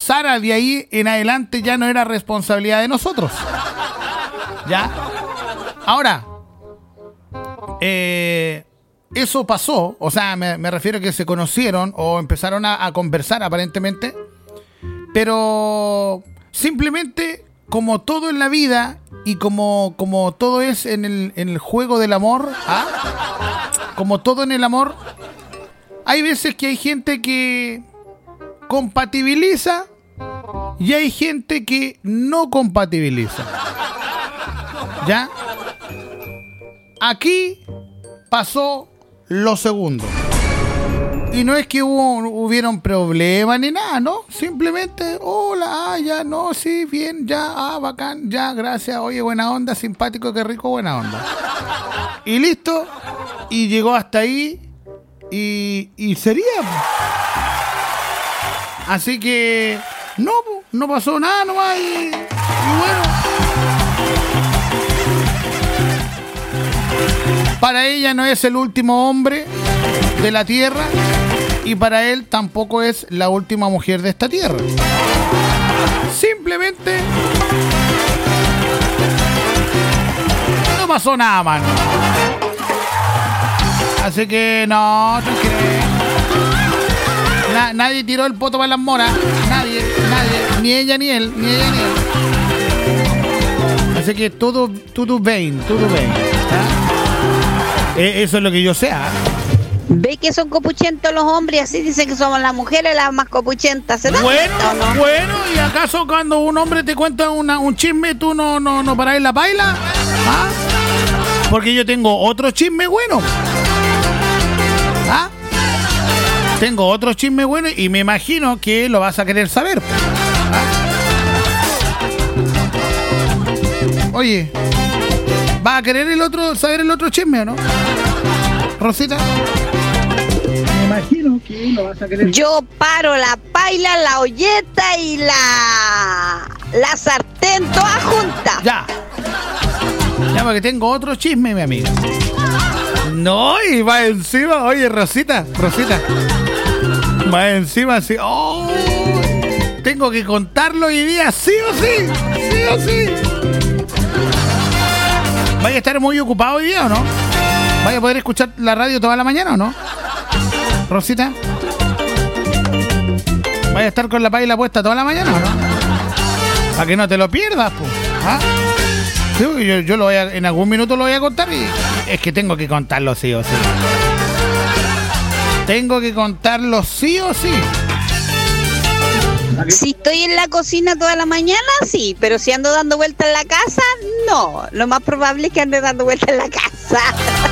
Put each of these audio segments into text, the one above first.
pasara de ahí en adelante ya no era responsabilidad de nosotros. ¿Ya? Ahora, eso pasó, o sea, me refiero a que se conocieron o empezaron a conversar aparentemente, pero simplemente, como todo en la vida y como todo es en el juego del amor, como todo en el amor, hay veces que hay gente que compatibiliza y hay gente que no compatibiliza. ¿Ya? Aquí pasó lo segundo. Y no es que hubieron problemas ni nada, ¿no? Simplemente, hola, ya, no, sí, bien, ya, bacán, ya, gracias, oye, buena onda, simpático, qué rico, buena onda. Y listo, y llegó hasta ahí, y sería. Así que, no pasó nada nomás, y bueno. Para ella no es el último hombre de la tierra y para él tampoco es la última mujer de esta tierra. Simplemente no pasó nada, mano. Así que no, tranquilo. Nadie tiró el poto para las moras. Nadie. Ni ella ni él. Así que todo bien. Eso es lo que yo sé. ¿Ve que son copuchentos los hombres? Así dicen que somos las mujeres las más copuchentas. ¿Será? Bueno, ¿y acaso cuando un hombre te cuenta un chisme tú no parás la paila? Porque yo tengo otro chisme bueno. Tengo otro chisme bueno y me imagino que lo vas a querer saber. Oye, ¿vas a querer saber el otro chisme o no? Rosita. Me imagino que lo vas a querer. Yo paro la paila, la olleta y la sartén todas juntas. Ya, porque tengo otro chisme, mi amiga. No, y va encima, oye, Rosita. Va encima así. Oh, tengo que contarlo hoy día, sí o sí. ¿Vaya a estar muy ocupado hoy día o no? ¿Vaya a poder escuchar la radio toda la mañana o no? Rosita. ¿Vaya a estar con la paila puesta toda la mañana o no? Para que no te lo pierdas, pues. Sí, yo lo voy en algún minuto lo voy a contar y es que tengo que contarlo sí o sí. Si estoy en la cocina toda la mañana, sí, pero si ando dando vueltas en la casa, no. Lo más probable es que ande dando vueltas en la casa.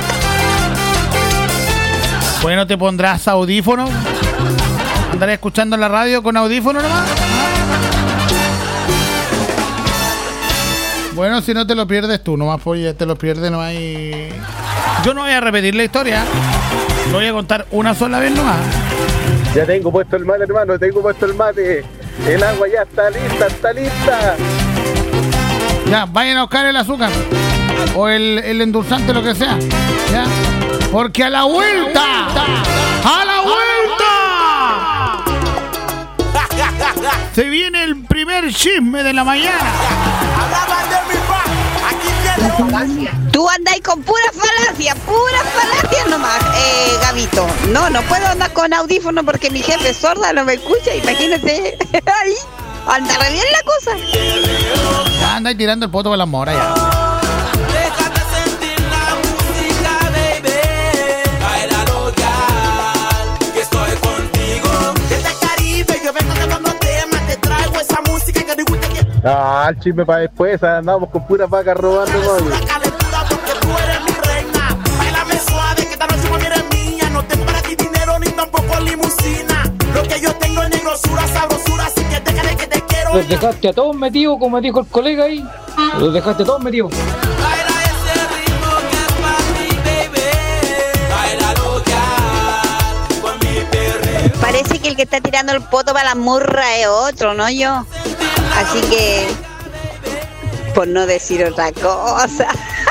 Bueno, ¿te pondrás audífono? ¿Andaré escuchando la radio con audífono nomás? Bueno, si no te lo pierdes tú, nomás pues te lo pierdes, no hay... Yo no voy a repetir la historia, lo voy a contar una sola vez nomás. Ya tengo puesto el mate, hermano, El agua ya está lista. Ya, vayan a buscar el azúcar o el endulzante, lo que sea. Ya, porque a la vuelta se viene el primer chisme de la mañana. Tú andáis con puras falacias nomás, Gabito. No puedo andar con audífono porque mi jefe es sorda, no me escucha, imagínate. Ahí, anda re bien la cosa. Ya andáis tirando el poto de la mora ya. Déjate sentir la música, baby. Baila local, que estoy contigo. Desde el Caribe yo vengo cantando temas, te traigo esa música que te gusta. El chisme para después, andamos con puras vacas robando, ¿no? La calentura porque tú eres mi reina. Báilame suave que esta noche eres mía. No tengo para ti dinero ni tampoco limusina. Lo que yo tengo es negrosura, sabrosura, así que déjale que te quiero. Los dejaste a todos metidos, como dijo el colega ahí. Los dejaste a todos metidos. Baila ese ritmo que es para mí, baby. Baila local con mi perreo. Parece que el que está tirando el poto para la murra es otro, no yo. Así que, por no decir otra cosa,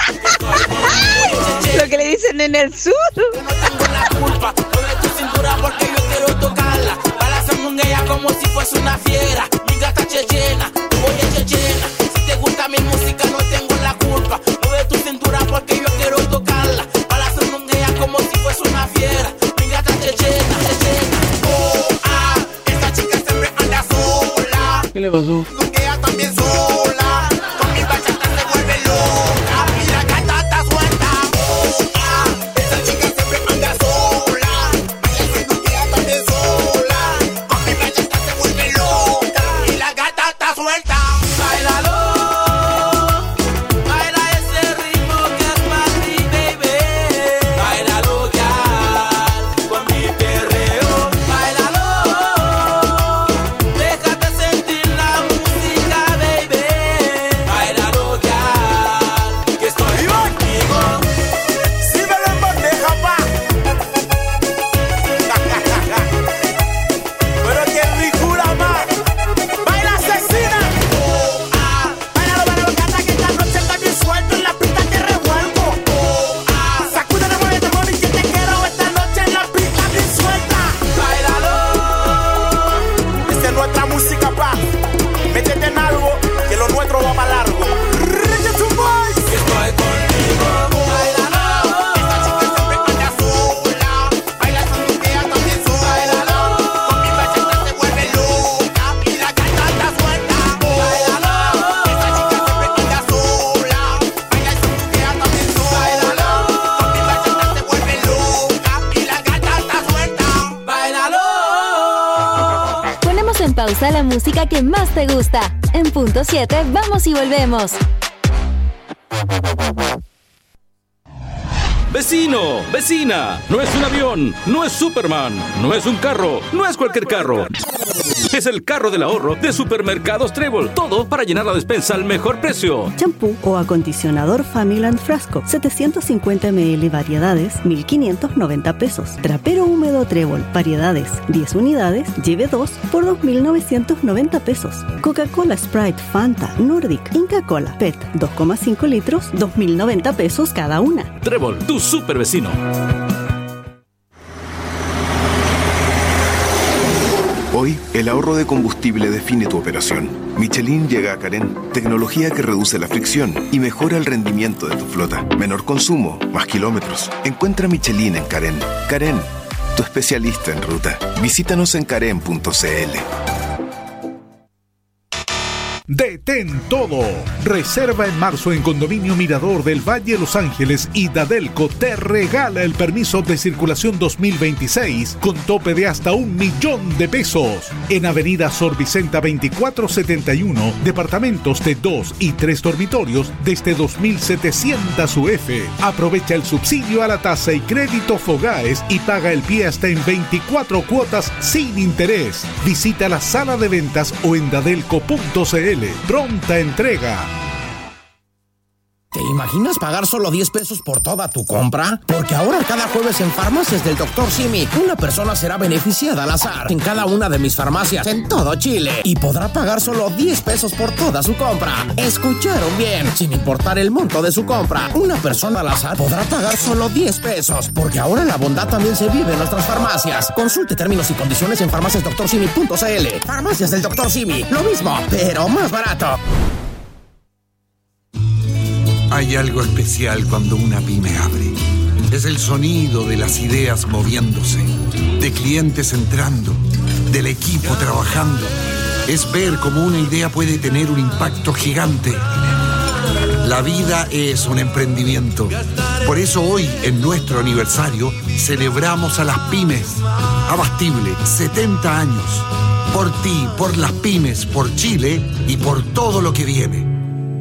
lo que le dicen en el sur. No tengo la culpa, mueve tu cintura porque yo quiero tocarla. Para la segunda sandunguea como si fuese una fiera. Mi gata chechena, tu voy a chechena. Si te gusta mi música no tengo la culpa. Mueve tu cintura porque yo quiero tocarla. Para la sandunguea como si fuese una fiera. Mi gata chechena, chechena. Oh, ah, esta chica siempre anda sola. ¿Qué le pasó? Sandunguea también sola. Con mi bachata se vuelve loca. Y la gata está suelta. Oh, ah, esta chica siempre anda sola. Baila sandunguea también sola. Con mi bachata se vuelve loca. Y la gata está suelta. Báilalo. Baila ese ritmo que es para ti, baby. Báilalo ya. Con mi perreo. Báilalo. Déjate sentir la música, baby. Báilalo ya. Que estoy contigo. Si me lo bandeja, pa. Pero qué ricura más. Baila asesina. Oh, ah. Báilalo, gata, que esta noche está bien suelto. En la pista te revuelvo. Oh, ah. Sacúdete, muévete, mami, que te quiero esta noche en la pista bien suelta. Báilalo. Esta es nuestra música, pa. Métete en algo, que lo nuestro va para largo. Reggaeton Boys. Que estoy contigo. Báilalo. Esta chica siempre anda sola. Baila sandunguea también sola. Báilalo. Con mi bachata se vuelve loca. Y la gata está suelta. Báilalo. Esta chica siempre anda sola. Baila sandunguea también sola. Báilalo. Con mi bachata se vuelve loca. Y la gata está suelta. Báilalo. Ponemos en pausa la música que más te gusta. En punto 7, vamos y volvemos. Vecino, vecina, no es un avión, no es Superman, no es un carro, no es cualquier carro. Es el carro del ahorro de Supermercados Trébol. Todo para llenar la despensa al mejor precio. Champú o acondicionador Family and Frasco, 750 ml variedades, 1.590 pesos. Trapero húmedo Trébol, variedades, 10 unidades, lleve 2 por 2.990 pesos. Coca-Cola, Sprite, Fanta, Nordic, Inca Cola, PET, 2,5 litros, 2.090 pesos cada una. Trébol, tu super vecino. Hoy, el ahorro de combustible define tu operación. Michelin llega a Carén, tecnología que reduce la fricción y mejora el rendimiento de tu flota. Menor consumo, más kilómetros. Encuentra Michelin en Carén. Carén, tu especialista en ruta. Visítanos en carén.cl. Detén todo. Reserva en marzo en Condominio Mirador del Valle Los Ángeles y Dadelco te regala el permiso de circulación 2026 con tope de hasta $1.000.000 en Avenida Sor Vicenta 2471, departamentos de 2 y 3 dormitorios desde 2.700 UF. Aprovecha el subsidio a la tasa y crédito Fogaes y paga el pie hasta en 24 cuotas sin interés. Visita la sala de ventas o en dadelco.cl. Pronta entrega. ¿Te imaginas pagar solo 10 pesos por toda tu compra? Porque ahora cada jueves en Farmacias del Dr. Simi, una persona será beneficiada al azar en cada una de mis farmacias en todo Chile y podrá pagar solo 10 pesos por toda su compra. ¿Escucharon bien? Sin importar el monto de su compra, una persona al azar podrá pagar solo 10 pesos, porque ahora la bondad también se vive en nuestras farmacias. Consulte términos y condiciones en farmaciasdrsimi.cl. Farmacias del Dr. Simi, lo mismo, pero más barato. Hay algo especial cuando una pyme abre. Es el sonido de las ideas moviéndose, de clientes entrando, del equipo trabajando. Es ver cómo una idea puede tener un impacto gigante. La vida es un emprendimiento. Por eso hoy, en nuestro aniversario, celebramos a las pymes. Abastible, 70 años. Por ti, por las pymes, por Chile y por todo lo que viene.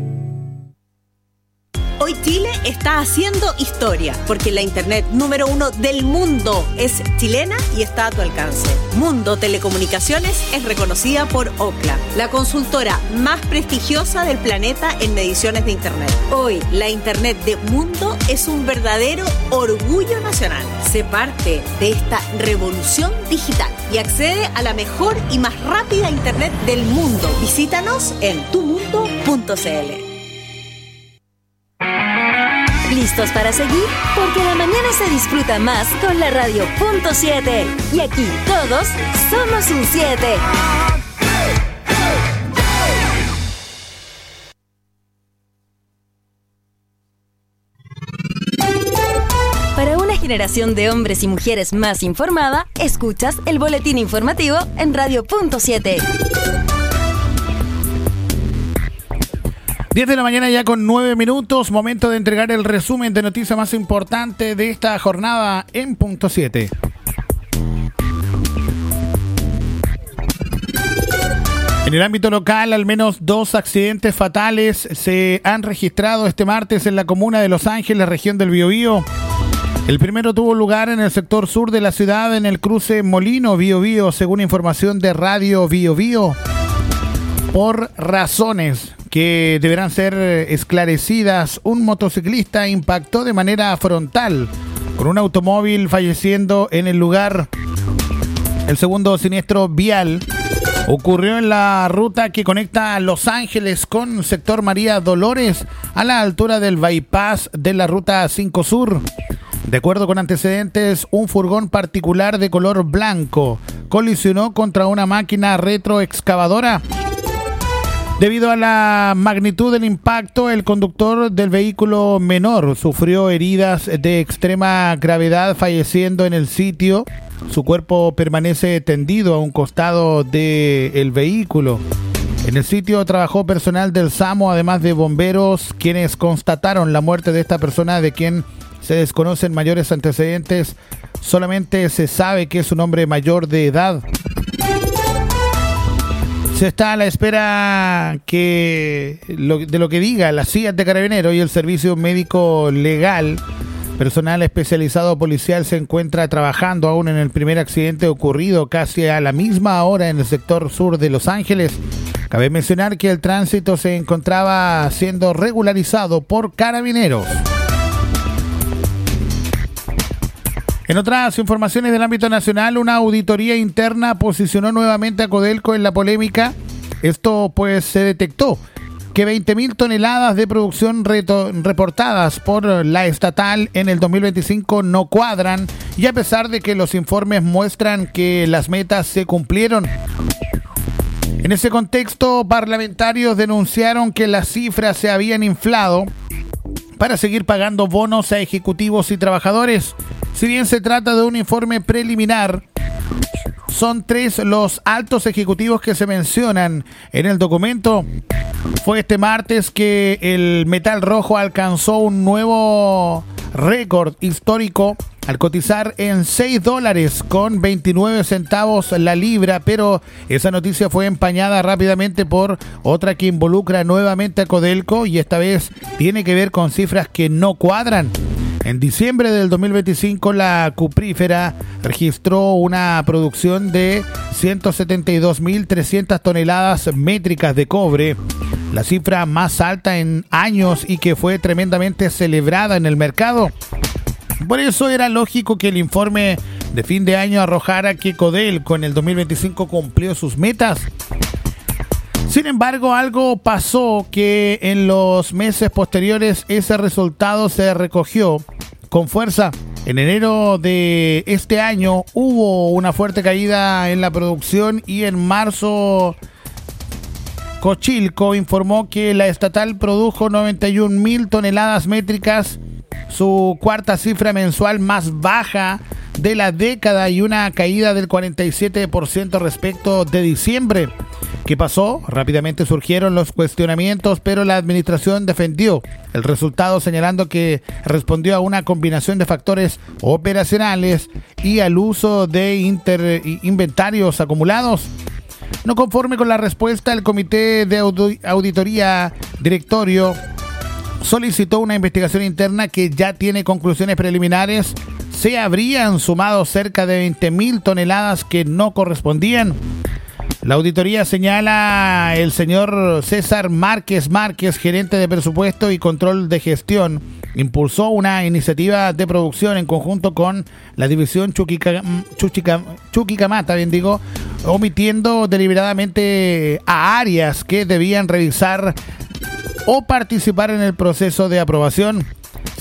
Hoy Chile está haciendo historia, porque la internet número 1 del mundo es chilena y está a tu alcance. Mundo Telecomunicaciones es reconocida por Ookla, la consultora más prestigiosa del planeta en mediciones de internet. Hoy, la internet de Mundo es un verdadero orgullo nacional. Sé parte de esta revolución digital y accede a la mejor y más rápida internet del mundo. Visítanos en tumundo.cl. ¿Listos para seguir? Porque la mañana se disfruta más con la radio punto 7. Y aquí todos somos un 7. Para una generación de hombres y mujeres más informada, escuchas el boletín informativo en Radio Punto 7. 10 de la mañana ya con 9 minutos, momento de entregar el resumen de noticias más importante de esta jornada en Punto 7. En el ámbito local, al menos 2 accidentes fatales se han registrado este martes en la comuna de Los Ángeles, región del Biobío. El primero tuvo lugar en el sector sur de la ciudad, en el cruce Molino Biobío, según información de Radio Biobío. Por razones que deberán ser esclarecidas, un motociclista impactó de manera frontal con un automóvil, falleciendo en el lugar. El segundo siniestro vial ocurrió en la ruta que conecta Los Ángeles con sector María Dolores, a la altura del bypass de la ruta 5 Sur. De acuerdo con antecedentes, un furgón particular de color blanco colisionó contra una máquina retroexcavadora. Debido a la magnitud del impacto, el conductor del vehículo menor sufrió heridas de extrema gravedad, falleciendo en el sitio. Su cuerpo permanece tendido a un costado del vehículo. En el sitio trabajó personal del SAMU, además de bomberos, quienes constataron la muerte de esta persona, de quien se desconocen mayores antecedentes. Solamente se sabe que es un hombre mayor de edad. Se está a la espera de lo que diga la CIA de Carabineros y el Servicio Médico Legal. Personal especializado policial se encuentra trabajando aún en el primer accidente ocurrido casi a la misma hora en el sector sur de Los Ángeles. Cabe mencionar que el tránsito se encontraba siendo regularizado por Carabineros. En otras informaciones del ámbito nacional, una auditoría interna posicionó nuevamente a Codelco en la polémica. Esto pues se detectó que 20.000 toneladas de producción reportadas por la estatal en el 2025 no cuadran, y a pesar de que los informes muestran que las metas se cumplieron. En ese contexto, parlamentarios denunciaron que las cifras se habían inflado para seguir pagando bonos a ejecutivos y trabajadores. Si bien se trata de un informe preliminar, son 3 los altos ejecutivos que se mencionan en el documento. Fue este martes que el metal rojo alcanzó un nuevo récord histórico al cotizar en $6.29 la libra, pero esa noticia fue empañada rápidamente por otra que involucra nuevamente a Codelco, y esta vez tiene que ver con cifras que no cuadran. En diciembre del 2025, la cuprífera registró una producción de 172.300 toneladas métricas de cobre, la cifra más alta en años y que fue tremendamente celebrada en el mercado. Por eso era lógico que el informe de fin de año arrojara que Codelco en el 2025 cumplió sus metas. Sin embargo, algo pasó que en los meses posteriores ese resultado se recogió con fuerza. En enero de este año hubo una fuerte caída en la producción, y en marzo Cochilco informó que la estatal produjo 91.000 toneladas métricas, su cuarta cifra mensual más baja de la década, y una caída del 47% respecto de diciembre. ¿Qué pasó? Rápidamente surgieron los cuestionamientos, pero la administración defendió el resultado, señalando que respondió a una combinación de factores operacionales y al uso de inventarios acumulados. No conforme con la respuesta, el Comité de Auditoría Directorio solicitó una investigación interna que ya tiene conclusiones preliminares. Se habrían sumado cerca de 20.000 toneladas que no correspondían. La auditoría, señala el señor César Márquez, gerente de presupuesto y control de gestión, impulsó una iniciativa de producción en conjunto con la división Chuquicamata, omitiendo deliberadamente a áreas que debían revisar o participar en el proceso de aprobación.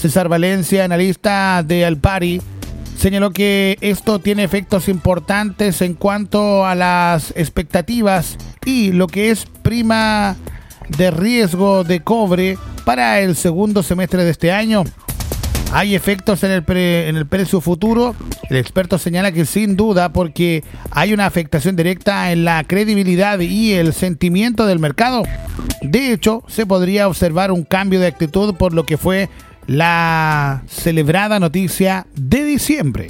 César Valencia, analista de Alpari, señaló que esto tiene efectos importantes en cuanto a las expectativas y lo que es prima de riesgo de cobre para el segundo semestre de este año. ¿Hay efectos en el precio futuro? El experto señala que sin duda, porque hay una afectación directa en la credibilidad y el sentimiento del mercado. De hecho, se podría observar un cambio de actitud por lo que fue la celebrada noticia de diciembre.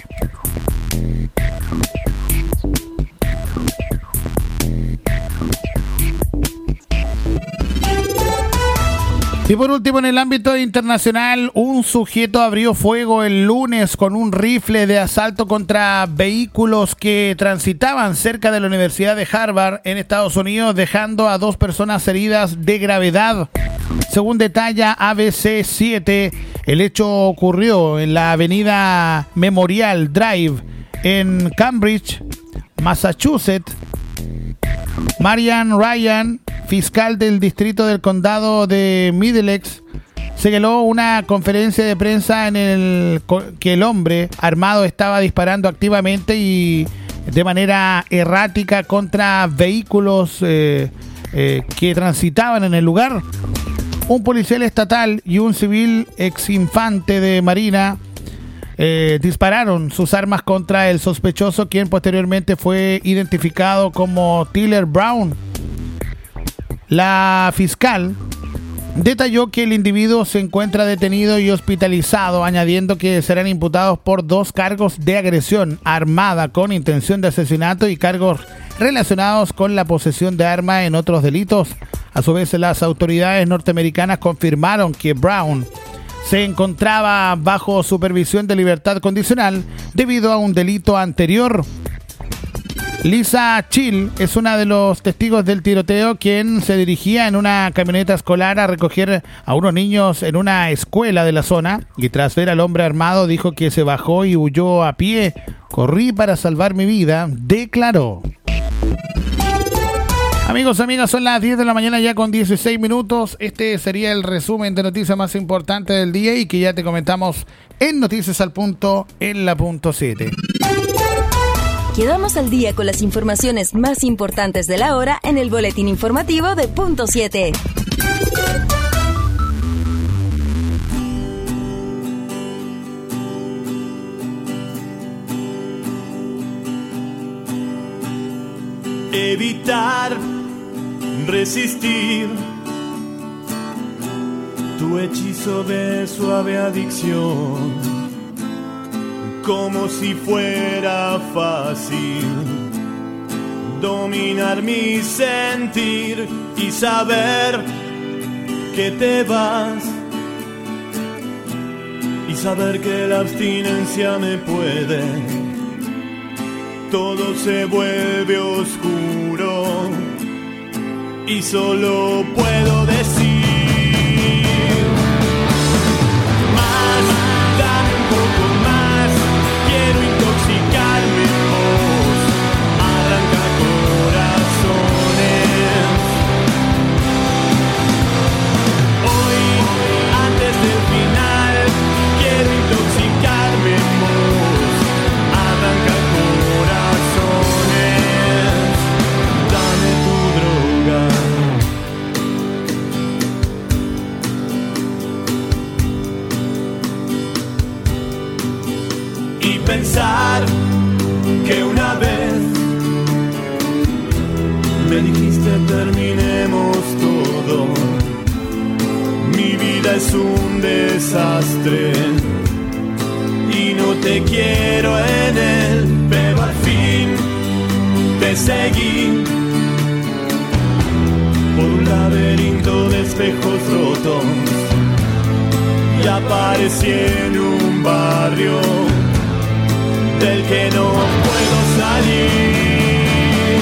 Y por último, en el ámbito internacional, un sujeto abrió fuego el lunes con un rifle de asalto contra vehículos que transitaban cerca de la Universidad de Harvard en Estados Unidos, dejando a 2 personas heridas de gravedad. Según detalla ABC 7, el hecho ocurrió en la avenida Memorial Drive en Cambridge, Massachusetts. Marian Ryan, fiscal del distrito del condado de Middlesex, señaló una conferencia de prensa en que el hombre armado estaba disparando activamente y de manera errática contra vehículos que transitaban en el lugar. Un policial estatal y un civil exinfante de Marina dispararon sus armas contra el sospechoso, quien posteriormente fue identificado como Tyler Brown. La fiscal detalló que el individuo se encuentra detenido y hospitalizado, añadiendo que serán imputados por 2 cargos de agresión armada con intención de asesinato y cargos relacionados con la posesión de arma en otros delitos. A su vez, las autoridades norteamericanas confirmaron que Brown se encontraba bajo supervisión de libertad condicional debido a un delito anterior. Lisa Chill es una de los testigos del tiroteo, quien se dirigía en una camioneta escolar a recoger a unos niños en una escuela de la zona y tras ver al hombre armado dijo que se bajó y huyó a pie. Corrí para salvar mi vida, declaró. Amigos, amigas, son las 10 de la mañana ya con 16 minutos. Este sería el resumen de noticias más importantes del día y que ya te comentamos en Noticias al Punto en la punto 7. Quedamos al día con las informaciones más importantes de la hora en el boletín informativo de punto 7. Evitar, resistir tu hechizo de suave adicción, como si fuera fácil dominar mi sentir y saber que te vas, y saber que la abstinencia me puede. Todo se vuelve oscuro y solo puedo decir más, dame un poco más, quiero intoxicarme en vos, arranca corazones. Hoy, antes del final, quiero intoxicarme en vos, arranca corazones, dame tu droga. Y pensar que una vez me dijiste terminemos todo, mi vida es un desastre y no te quiero en él, pero al fin te seguí por un laberinto de espejos rotos y aparecí en un barrio del que no puedo salir.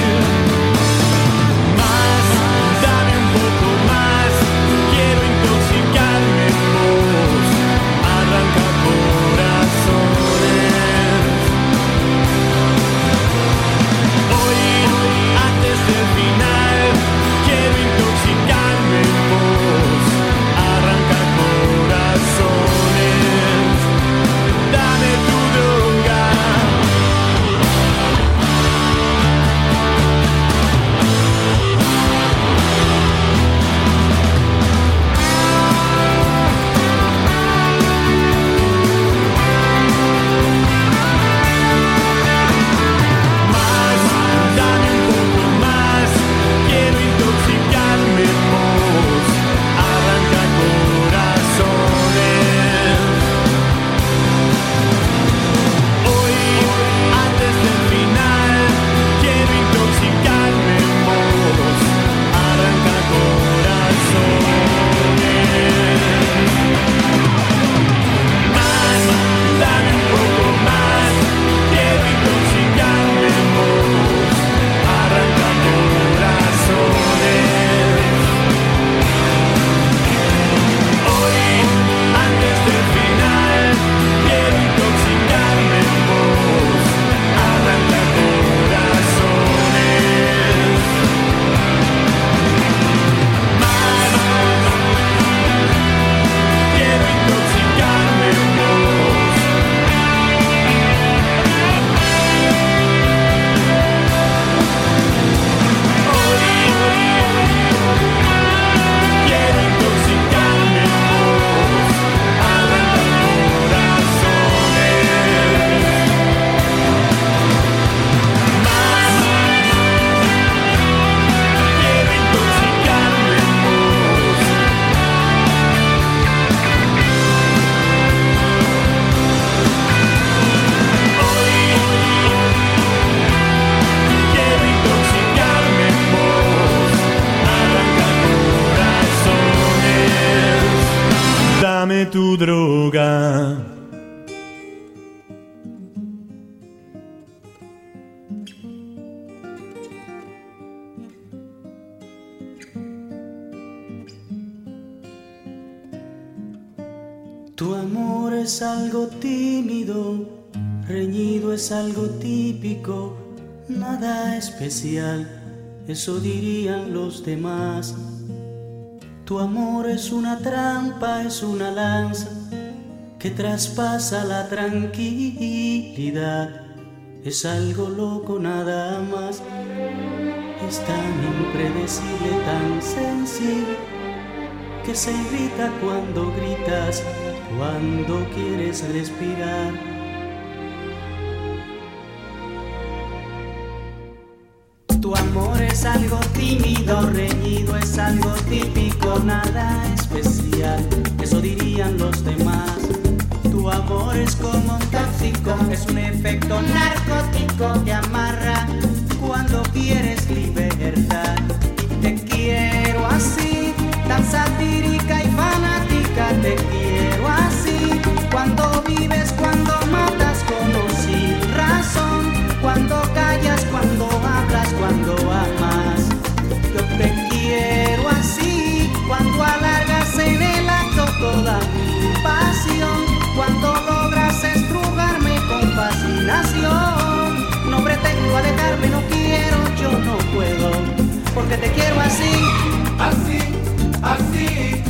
Más, dame un poco más, quiero intoxicarme en vos, arranca corazones. Hoy, antes del final, quiero intoxicarme en vos, arranca corazones. tu droga. Tu amor es algo tímido, reñido es algo típico, nada especial, eso dirían los demás. Tu amor es una trampa, es una lanza que traspasa la tranquilidad, es algo loco nada más, es tan impredecible, tan sensible, que se irrita cuando gritas, cuando quieres respirar. Tu amor es algo tímido, reñido, es algo típico, nada especial, eso dirían los demás. Tu amor es como un tóxico, es un efecto narcótico que amarra cuando quieres libertad. Te quiero así, tan satírica y fanática, te quiero así, cuando vives, cuando matas, como sin razón, cuando callas, cuando hablas, cuando amas. Yo te quiero así, cuando alargas en el acto toda mi pasión, cuando logras estrujarme con fascinación. No pretendo alejarme, no quiero, yo no puedo, porque te quiero así, así, así.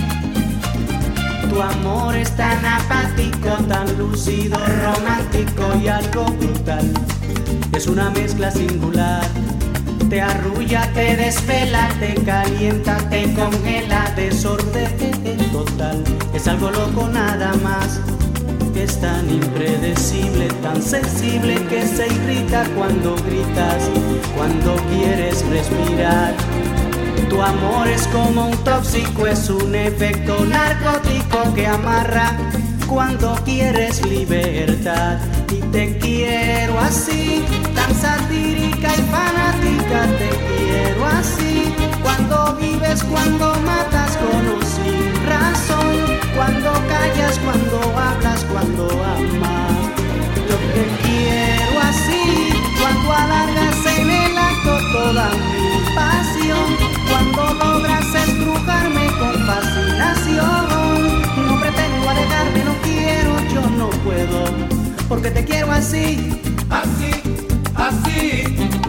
Tu amor es tan apático, tan lúcido, romántico y algo brutal. Es una mezcla singular. Te arrulla, te desvela, te calienta, te congela, desorden total. Es algo loco nada más. Es tan impredecible, tan sensible, que se irrita cuando gritas, cuando quieres respirar. Tu amor es como un tóxico, es un efecto narcótico que amarra cuando quieres libertad. Y te quiero así, tan satírica y fanática, te quiero así, cuando vives, cuando matas, con o sin razón, cuando callas, cuando hablas, cuando amas. Yo te quiero así, cuando alargas en el acto toda mi pasión, cuando logras estrujarme con fascinación. No pretendo alejarme, no quiero, yo no puedo, porque te quiero así, así, así.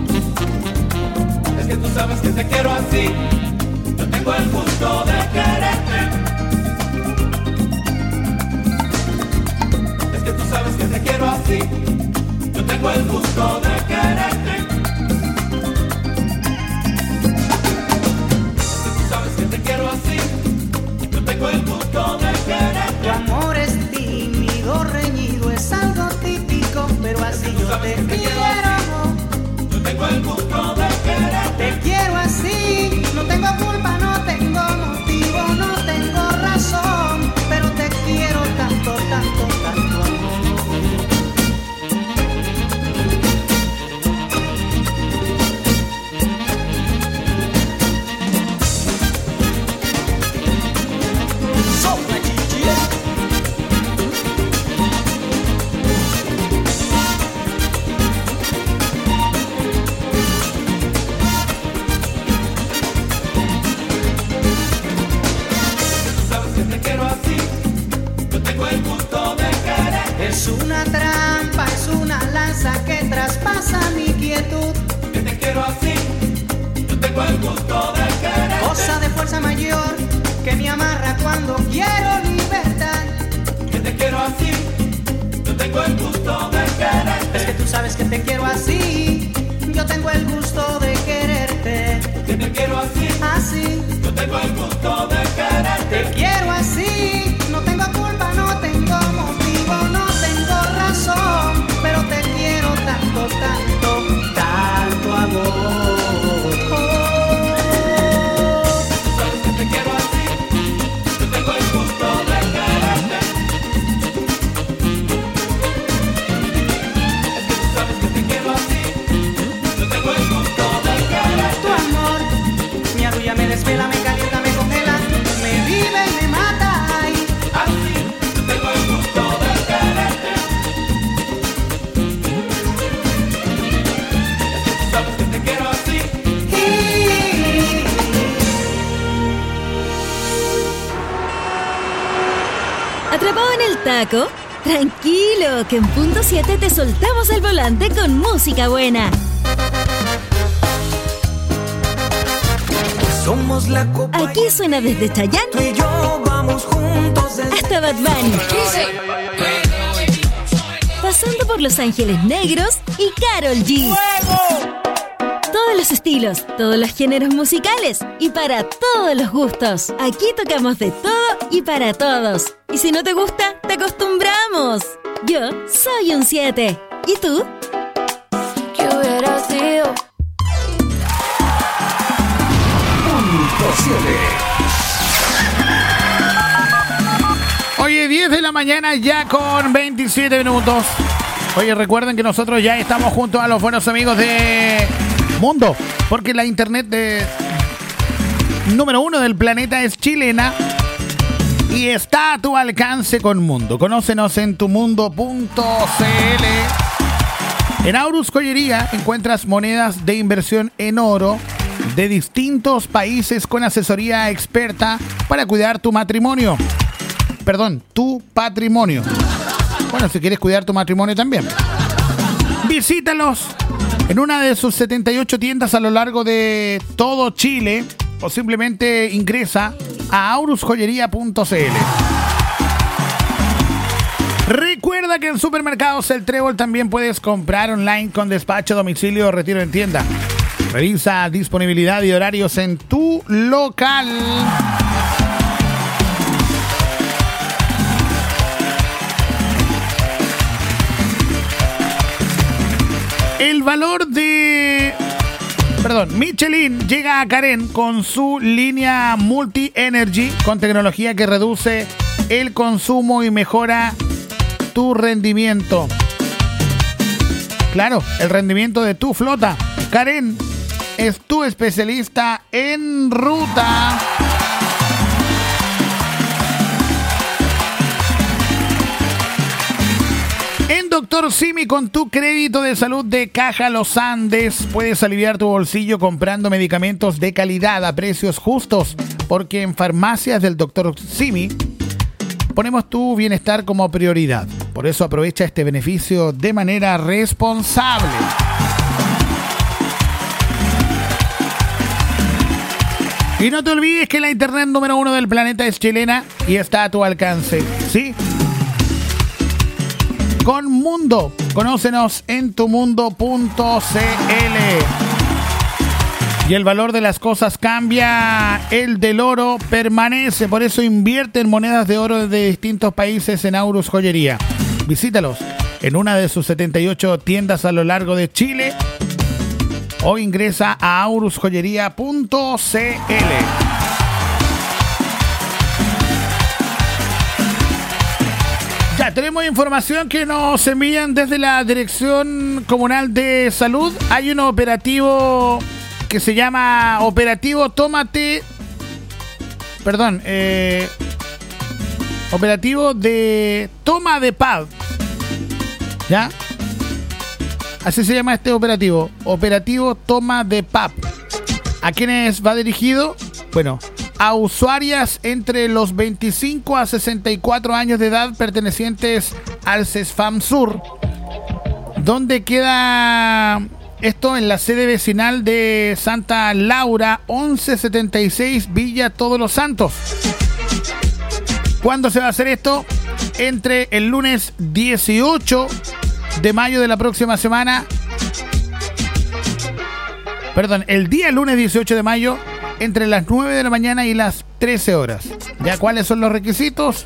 Es que tú sabes que te quiero así. Yo tengo el gusto de quererte. Es que tú sabes que te quiero así. Yo tengo el gusto de quererte. Es que tú sabes que te quiero así. Yo tengo el gusto de quererte. Tu amor es tímido, reñido, es algo típico, pero así yo te quiero. Yo tengo el gusto de quererte. Te quiero así, no tengo culpa, no tengo motivo, no tengo razón, pero te quiero tanto, tanto, tanto amor. Sopla, chichi. Es una trampa, es una lanza que traspasa mi quietud. Que te quiero así, yo tengo el gusto de querer. Cosa de fuerza mayor que me amarra cuando quiero libertad. Que te quiero así, yo tengo el gusto de querer. Es que tú sabes que te quiero así, yo tengo el gusto de quererte. Que te quiero así, así, yo tengo el gusto de quererte. Te quiero así, no tengo culpa, no tengo motivo, no tengo razón, pero te quiero tanto, tanto, tanto amor. Sabes que te quiero así, yo tengo el gusto de quererte. Es que tú sabes que te quiero así, yo tengo el gusto de quererte. Tu amor me arrulla, me desvela, me calienta, me congela, me vive y me mata. Ay, así, ¿Atrapado en el taco? Tranquilo, que en punto 7 te soltamos el volante con música buena. Somos la copa. Aquí suena desde Chayanne Tú y yo vamos juntos hasta Bad Bunny, pasando por Los Ángeles Negros y Karol G. Todos los estilos, todos los géneros musicales y para todos los gustos. Aquí tocamos de todo y para todos. Y si no te gusta, te acostumbramos. Yo soy un 7. ¿Y tú? ¿Qué hubiera sido? Oye, 10 de la mañana ya con 27 minutos. Oye, recuerden que nosotros ya estamos junto a los buenos amigos de Mundo, porque la internet número 1 del planeta es chilena y está a tu alcance con Mundo. Conócenos en tumundo.cl. En Aurus Joyería encuentras monedas de inversión en oro de distintos países con asesoría experta para cuidar tu matrimonio. Perdón, tu patrimonio. Bueno, si quieres cuidar tu matrimonio también. Visítalos en una de sus 78 tiendas a lo largo de todo Chile o simplemente ingresa a aurusjoyería.cl. Recuerda que en Supermercados El Trébol también puedes comprar online con despacho, domicilio o retiro en tienda. Revisa disponibilidad y horarios en tu local. El valor de... Michelin llega a Karen con su línea Multi Energy con tecnología que reduce el consumo y mejora tu rendimiento. Claro, el rendimiento de tu flota. Karen es tu especialista en ruta. En Dr. Simi, con tu crédito de salud de Caja Los Andes, puedes aliviar tu bolsillo comprando medicamentos de calidad a precios justos, porque en farmacias del Dr. Simi ponemos tu bienestar como prioridad. Por eso aprovecha este beneficio de manera responsable. Y no te olvides que la internet número 1 del planeta es chilena y está a tu alcance. ¿Sí? Con Mundo. Conócenos en tumundo.cl. Y el valor de las cosas cambia, el del oro permanece. Por eso invierte en monedas de oro de distintos países en Aurus Joyería. Visítalos en una de sus 78 tiendas a lo largo de Chile o ingresa a aurusjoyería.cl. Ya tenemos información que nos envían desde la Dirección Comunal de Salud. Hay un operativo que se llama Operativo Tómate. Perdón, operativo de toma de PAD. ¿Ya? Así se llama este operativo. Operativo Toma de PAP. ¿A quiénes va dirigido? Bueno, a usuarias entre los 25 a 64 años de edad pertenecientes al CESFAM Sur. ¿Dónde queda esto? En la sede vecinal de Santa Laura, 1176 Villa Todos los Santos. ¿Cuándo se va a hacer esto? Entre el lunes 18 de mayo de la próxima semana. Perdón, el día lunes 18 de mayo, entre las 9 de la mañana y las 13 horas. ¿Ya cuáles son los requisitos?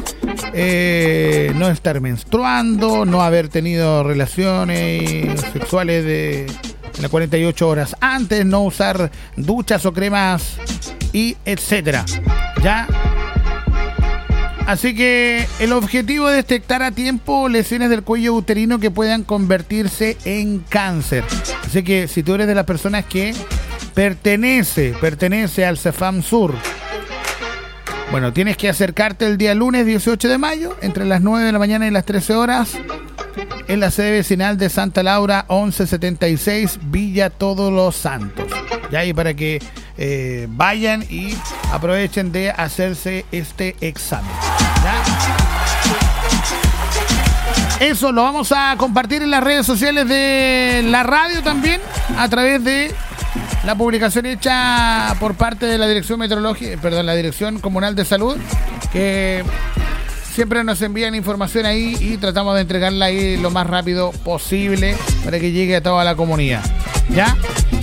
No estar menstruando, no haber tenido relaciones sexuales de las 48 horas antes, no usar duchas o cremas y etcétera. ¿Ya? Así que el objetivo es detectar a tiempo lesiones del cuello uterino que puedan convertirse en cáncer. Así que si tú eres de las personas que pertenece al CEFAM Sur, bueno, tienes que acercarte el día lunes 18 de mayo, entre las 9 de la mañana y las 13 horas, en la sede vecinal de Santa Laura, 1176 Villa Todos los Santos. Ya, y para que vayan y aprovechen de hacerse este examen. ¿Ya? Eso lo vamos a compartir en las redes sociales de la radio también, a través de la publicación hecha por parte de la Dirección la Dirección Comunal de Salud, que siempre nos envían información ahí y tratamos de entregarla ahí lo más rápido posible para que llegue a toda la comunidad. ¿Ya?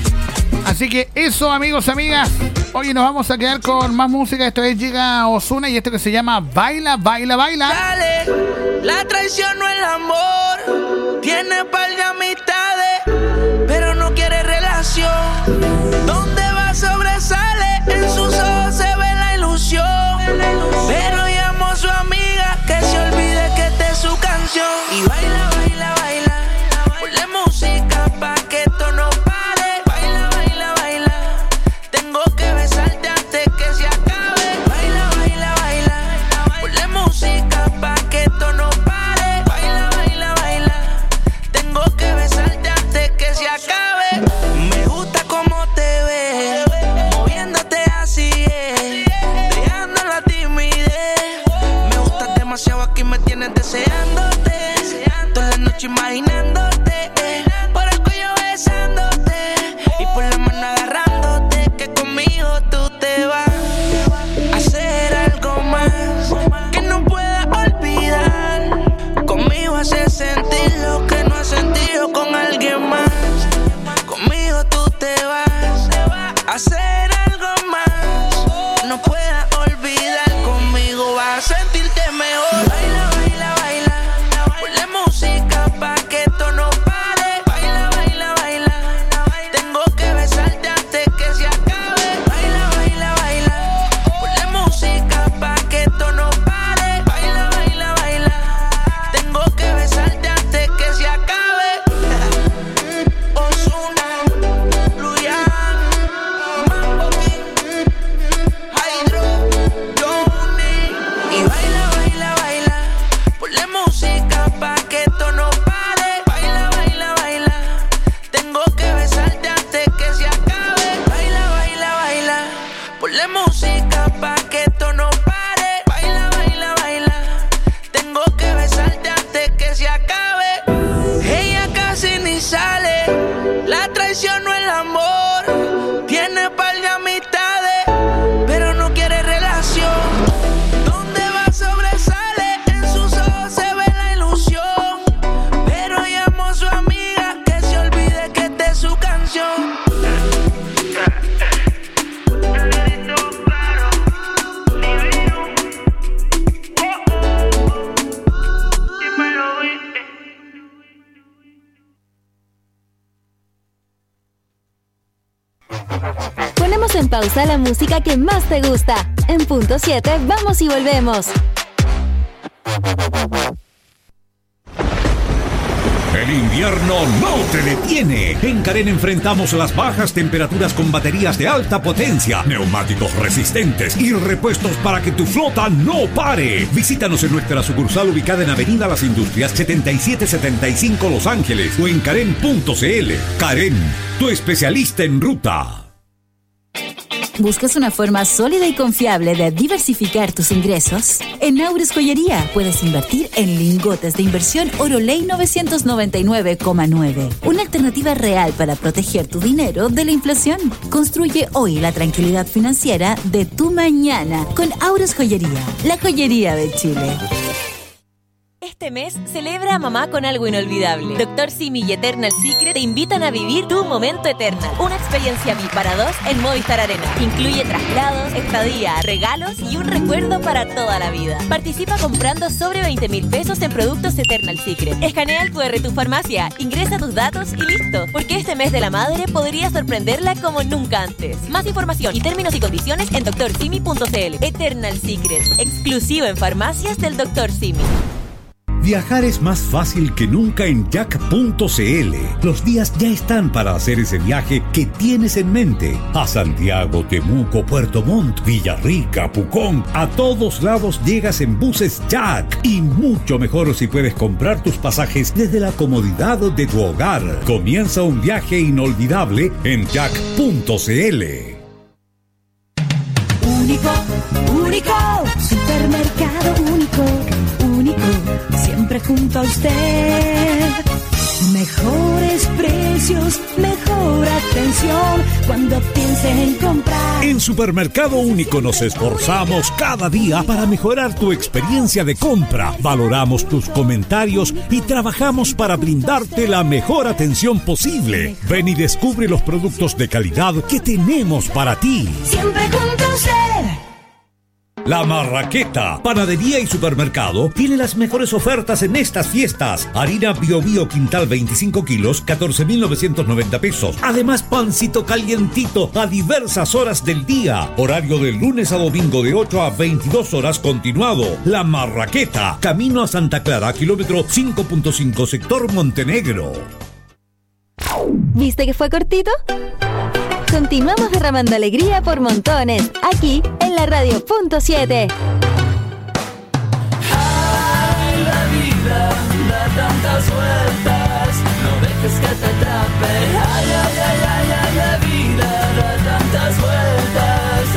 Así que eso, amigos, amigas. Hoy nos vamos a quedar con más música. Esta vez llega Ozuna y esto que se llama Baila, Baila, Baila. Dale, la traición no es el amor. Tiene par de amistades, pero no quiere relación. Donde va sobresale, en sus ojos se ve la ilusión. Pero llamó a su amiga que se olvide que esta es su canción. Y baila, baila, baila. Ponle música pa' que esto no pare. Baila, baila, baila. Tengo que besarte antes que se acabe. Baila, baila, baila. Ponle música pa' que esto no pare. Baila, baila, baila. Tengo que besarte antes que se acabe. Me gusta cómo te ves, moviéndote así es, dejando la timidez. Me gustas demasiado, aquí me tienes deseándote, toda la noche imaginándote, por el cuello besándote y por la mano agarrándote, que conmigo tú te vas a hacer algo más que no puedas olvidar. Conmigo haces sentir lo que no has sentido con alguien más. Conmigo tú te vas a hacer algo más, no puedas olvidar. Conmigo vas a sentirte mejor. Baila, baila, baila. Ponle música pa' que esto no pare. Baila, baila, baila. Tengo que besarte antes que se acabe. Baila, baila, baila. Ponle música pa' que esto no pare. Baila, baila, baila. Tengo que besarte antes que se acabe. Ozuna, Luyan, Mambo King, Hydro, Johnny. Y baila, baila, baila. Ponle música pa' que esto no pare. Baila, baila, baila. Tengo que besarte antes que se acabe. Baila, baila, baila. Ponle música pa' que esto no pare. Baila, baila, baila. Tengo que besarte antes que se acabe. Ella casi ni sale. La traición no es el amor. Tiene par de amistades, pero no quiere relación. Donde va sobresale, en sus ojos se ve la ilusión. Pero llamó a su amiga que se olvide que esta es su canción. Ponemos en pausa la música que más te gusta. En punto 7, vamos y volvemos. El invierno no te detiene. En Karen enfrentamos las bajas temperaturas con baterías de alta potencia, neumáticos resistentes y repuestos para que tu flota no pare. Visítanos en nuestra sucursal ubicada en Avenida Las Industrias 7775 Los Ángeles o en karen.cl. Karen, tu especialista en ruta. ¿Buscas una forma sólida y confiable de diversificar tus ingresos? En Aures Joyería puedes invertir en lingotes de inversión Oroley 999,9. Una alternativa real para proteger tu dinero de la inflación. Construye hoy la tranquilidad financiera de tu mañana con Aures Joyería, la joyería de Chile. Este mes celebra a mamá con algo inolvidable. Dr. Simi y Eternal Secret te invitan a vivir tu momento Eternal. Una experiencia VIP para dos en Movistar Arena. Incluye traslados, estadía, regalos y un recuerdo para toda la vida. Participa comprando sobre 20,000 pesos en productos Eternal Secret. Escanea el QR tu farmacia, ingresa tus datos y listo. Porque este mes de la madre podría sorprenderla como nunca antes. Más información y términos y condiciones en drsimi.cl. Eternal Secret, exclusivo en farmacias del Dr. Simi. Viajar es más fácil que nunca en jack.cl. Los días ya están para hacer ese viaje que tienes en mente. A Santiago, Temuco, Puerto Montt, Villarrica, Pucón. A todos lados llegas en buses Jack. Y mucho mejor si puedes comprar tus pasajes desde la comodidad de tu hogar. Comienza un viaje inolvidable en jack.cl. Único, único, supermercado único, único, siempre junto a usted. Mejores precios, mejor atención cuando pienses en comprar. En Supermercado Único nos esforzamos cada día para mejorar tu experiencia de compra. Valoramos tus comentarios y trabajamos para brindarte la mejor atención posible. Ven y descubre los productos de calidad que tenemos para ti. Siempre junto a usted. La Marraqueta, panadería y supermercado, tiene las mejores ofertas en estas fiestas. Harina Bio Bio Quintal 25 kilos, 14.990 pesos. Además, pancito calientito a diversas horas del día. Horario de lunes a domingo de 8 a 22 horas continuado. La Marraqueta, camino a Santa Clara, kilómetro 5.5, sector Montenegro. ¿Viste que fue cortito? Continuamos derramando alegría por montones, aquí en la Radio.7. Ay, la vida da tantas vueltas, no dejes que te atrape. Ay, ay, ay, ay, ay, la vida da tantas vueltas.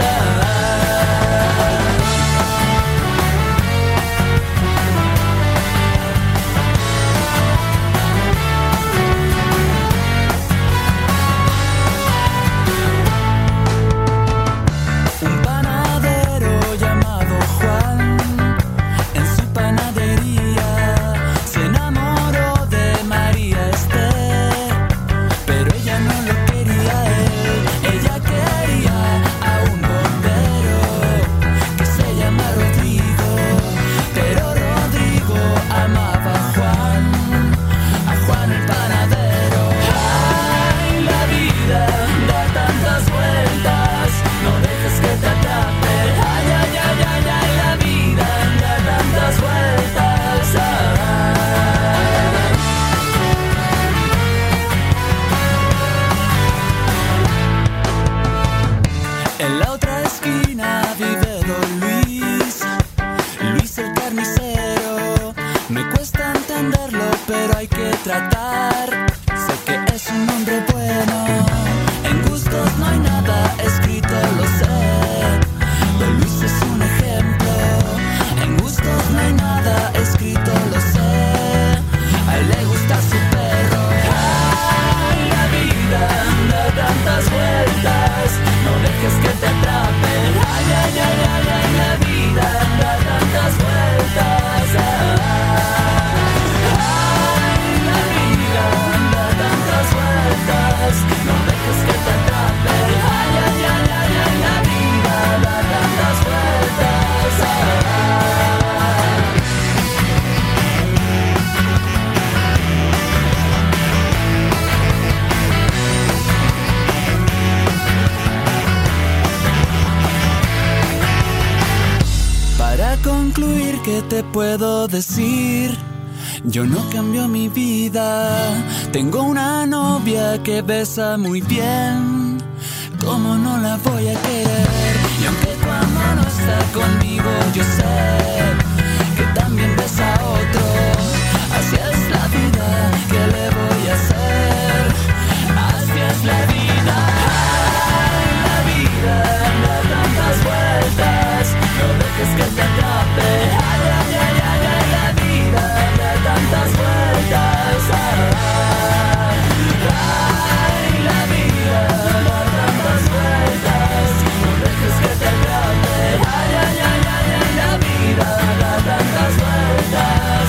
Tratar, sé que es un hombre bueno. En gustos no hay nada escrito, lo sé. Don Luis es un ejemplo. En gustos no hay nada escrito, lo sé. A él le gusta su perro. Ay, la vida da tantas vueltas, no dejes que te atrape. Ay, ay, ay, ay, ay, la vida da tantas vueltas. No dejes que te atrape. Ay, ay, ay, ay, ay, la vida da tantas vueltas. Para concluir, ¿qué te puedo decir? Yo no cambio mi vida. Tengo una novia que besa muy bien. ¿Cómo no la voy a querer? Y aunque cuando no está conmigo yo sé que también besa a otro. Así es la vida, ¿qué le voy a hacer? Así es la vida. Ay, la vida da tantas vueltas, no dejes que te atrape. Ay, ay, ay, ay, ay, la vida da tantas vueltas. Ay, la vida da tantas vueltas, no dejes que te atrape. Ay, ay, ay, ay, ay, la vida da tantas vueltas.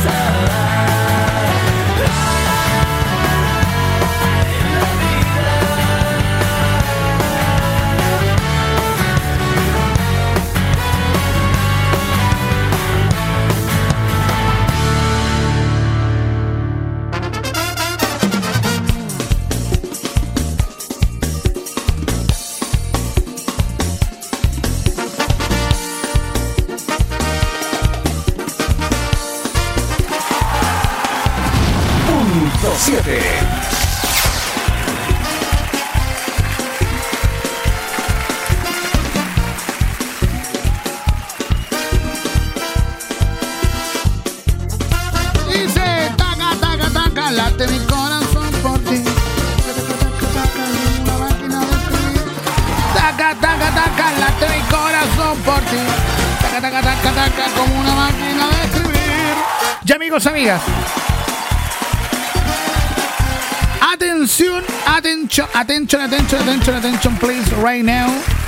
late mi corazón por ti. Una máquina de escribir. Taca, taca, taca, late mi corazón taca como una máquina de escribir. Ya, amigos, amigas. Atención, attention, please, right now.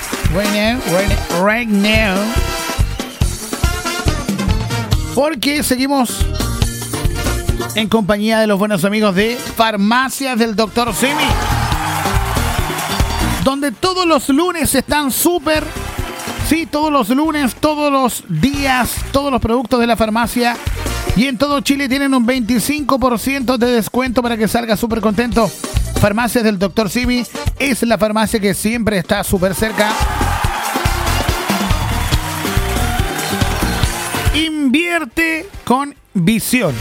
Porque seguimos en compañía de los buenos amigos de Farmacias del Dr. Simi, donde todos los lunes están súper, sí, todos los lunes, todos los días, todos los productos de la farmacia y en todo Chile tienen un 25% de descuento para que salga súper contento. Farmacias del Dr. Simi es la farmacia que siempre está súper cerca. Invierte con visión.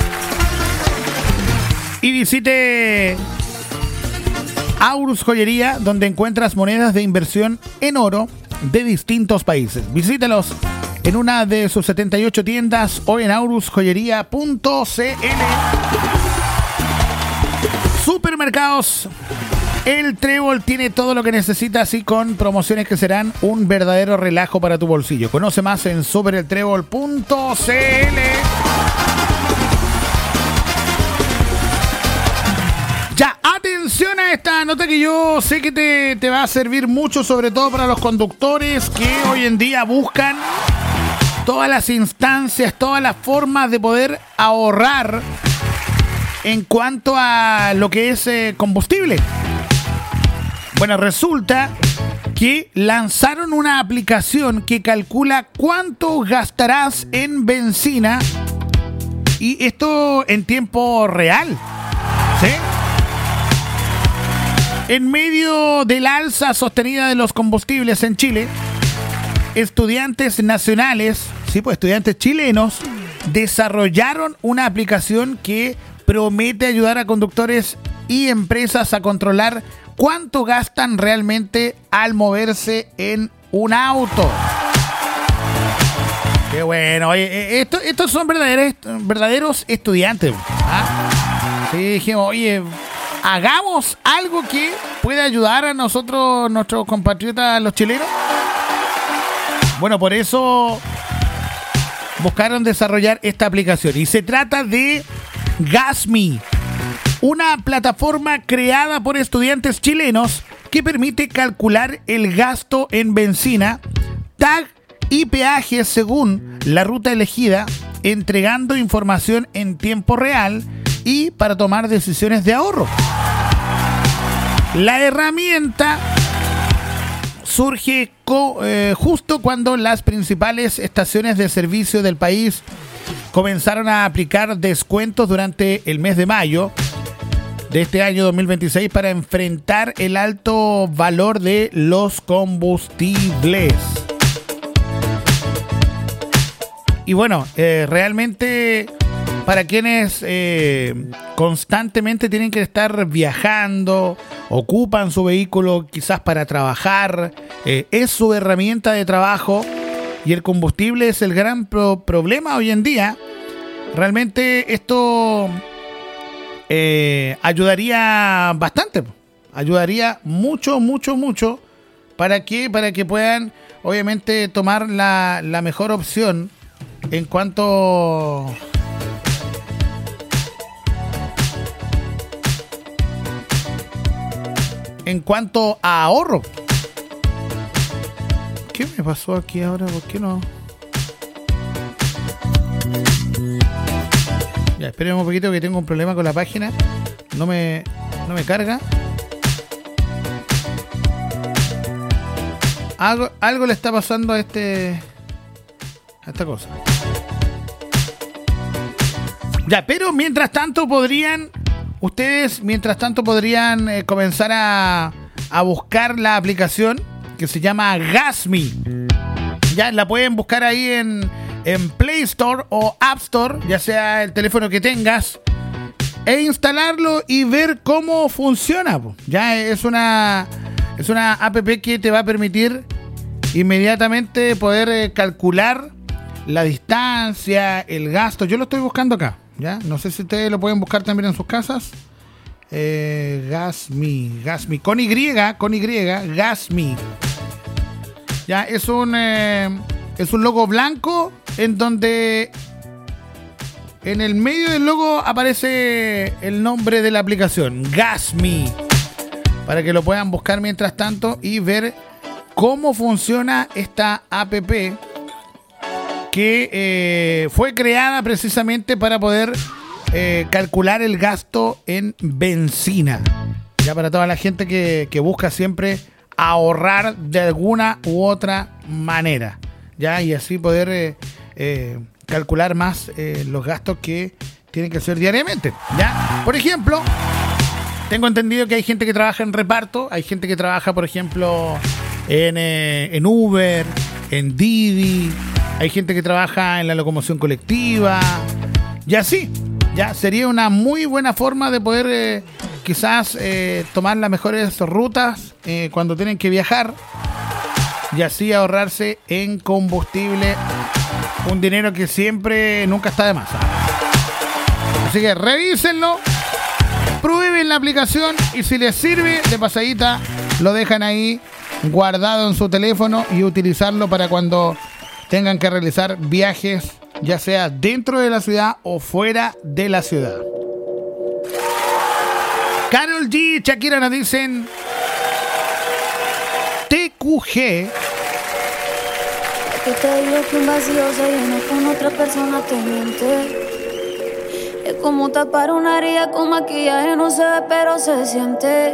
Y visite Aurus Joyería, donde encuentras monedas de inversión en oro de distintos países. Visítalos en una de sus 78 tiendas o en aurusjoyería.cl. Supermercados El Trébol tiene todo lo que necesitas y con promociones que serán un verdadero relajo para tu bolsillo. Conoce más en supereltrébol.cl. Ya, atención a esta nota que yo sé que te va a servir mucho, sobre todo para los conductores que hoy en día buscan todas las instancias, todas las formas de poder ahorrar en cuanto a lo que es combustible. Bueno, resulta que lanzaron una aplicación que calcula cuánto gastarás en benzina, y esto en tiempo real, ¿sí? En medio del alza sostenida de los combustibles en Chile, estudiantes nacionales, sí, pues estudiantes chilenos, desarrollaron una aplicación que promete ayudar a conductores y empresas a controlar cuánto gastan realmente al moverse en un auto. Qué bueno. Oye, estos son verdaderos estudiantes. ¿Ah? Sí, dijimos, oye, hagamos algo que pueda ayudar a nosotros, nuestros compatriotas, los chilenos. Bueno, por eso buscaron desarrollar esta aplicación. Y se trata de GasMe, una plataforma creada por estudiantes chilenos que permite calcular el gasto en benzina, tag y peajes según la ruta elegida, entregando información en tiempo real y para tomar decisiones de ahorro. La herramienta surge justo cuando las principales estaciones de servicio del país comenzaron a aplicar descuentos durante el mes de mayo de este año 2026 para enfrentar el alto valor de los combustibles. Y bueno, realmente para quienes constantemente tienen que estar viajando, ocupan su vehículo quizás para trabajar, es su herramienta de trabajo y el combustible es el gran problema hoy en día. Realmente esto ayudaría bastante, ayudaría mucho para que puedan obviamente tomar la mejor opción en cuanto a ahorro. ¿Qué me pasó aquí ahora? ¿Por qué no? Ya, esperen un poquito que tengo un problema con la página. No me carga. Algo le está pasando a esta cosa. Ya, pero mientras tanto podrían comenzar a buscar la aplicación que se llama GasMe. Ya la pueden buscar ahí en Play Store o App Store, ya sea el teléfono que tengas, e instalarlo y ver cómo funciona. Ya es una app que te va a permitir inmediatamente poder calcular la distancia, el gasto. Yo lo estoy buscando acá, ya no sé si ustedes lo pueden buscar también en sus casas. GasMe con Y, GasMe. Ya es un logo blanco en donde en el medio del logo aparece el nombre de la aplicación, GasMe, para que lo puedan buscar mientras tanto y ver cómo funciona esta app que fue creada precisamente para poder calcular el gasto en benzina. Ya para toda la gente que busca siempre ahorrar de alguna u otra manera. Ya, y así poder calcular más los gastos que tienen que hacer diariamente. ¿Ya? Por ejemplo, tengo entendido que hay gente que trabaja en reparto, hay gente que trabaja, por ejemplo, en Uber, en Didi, hay gente que trabaja en la locomoción colectiva, y así. Ya sería una muy buena forma de poder quizás tomar las mejores rutas cuando tienen que viajar y así ahorrarse en combustible un dinero que siempre nunca está de más. Así que revísenlo, prueben la aplicación y si les sirve, de pasadita lo dejan ahí guardado en su teléfono y utilizarlo para cuando tengan que realizar viajes, ya sea dentro de la ciudad o fuera de la ciudad. Karol G y Shakira nos dicen TQG. Que te digo que un vacío se llena con otra persona te miente. Es como tapar una herida con maquillaje, no se ve pero se siente.